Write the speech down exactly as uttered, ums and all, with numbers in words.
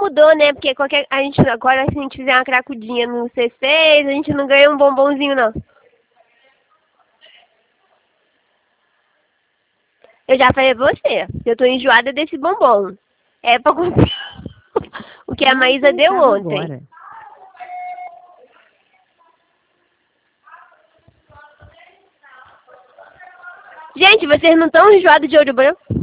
mudou, né? Porque qualquer, a gente, agora, se a gente fizer uma cracudinha no C seis, a gente não ganha um bombonzinho, não. Eu já falei pra você, eu tô enjoada desse bombom. É pra comprar o que a Eu Maísa deu precisava ontem. agora. Gente, vocês não estão enjoados de ouro branco?